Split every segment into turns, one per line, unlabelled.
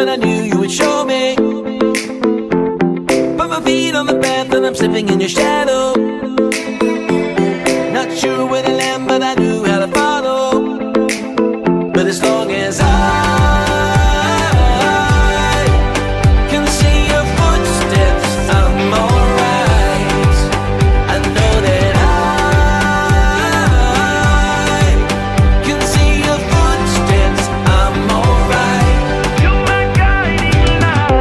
I knew you would show me. Put my feet on the path and I'm slipping in your shadow. Not sure where to land, but I knew how to follow. But as long as I can see your footsteps, I'm alright. I know that I can see your footsteps, I'm alright.
You're my guiding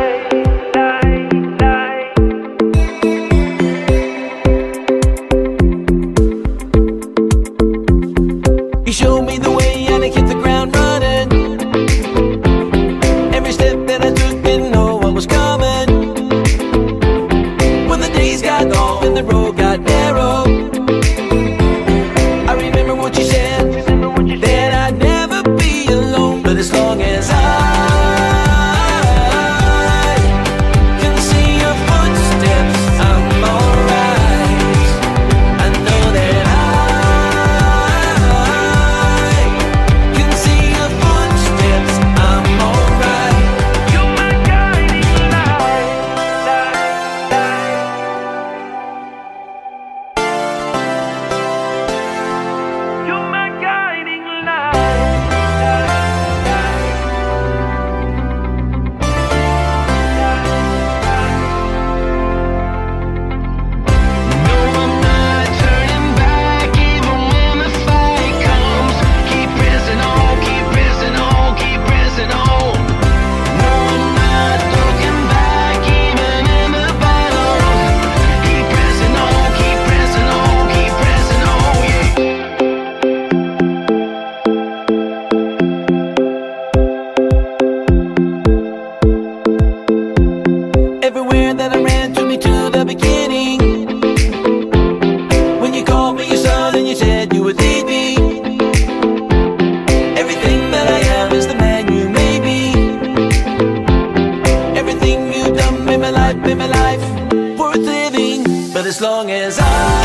light.
You showed me the way and I hit the ground running. Every step that I took didn't know what was coming. When the days got long and the road got narrow, I remember what you said, that I'd never be alone. But as long as I can see your footsteps, I'm alright. I know that I can see your footsteps, I'm alright.
You're my guiding light. You're my guiding light.
No, I'm not turning back even when the fight comes. Keep pressing on, keep pressing on, keep pressing on. No, I'm not looking back even in the battle. Keep pressing on, keep pressing on, keep pressing on, yeah. Everywhere that I ran took me to the beginning. When you called me your son and you said you would lead me. Everything that I am is the man you made me. Everything you've done made my life worth living. But as long as I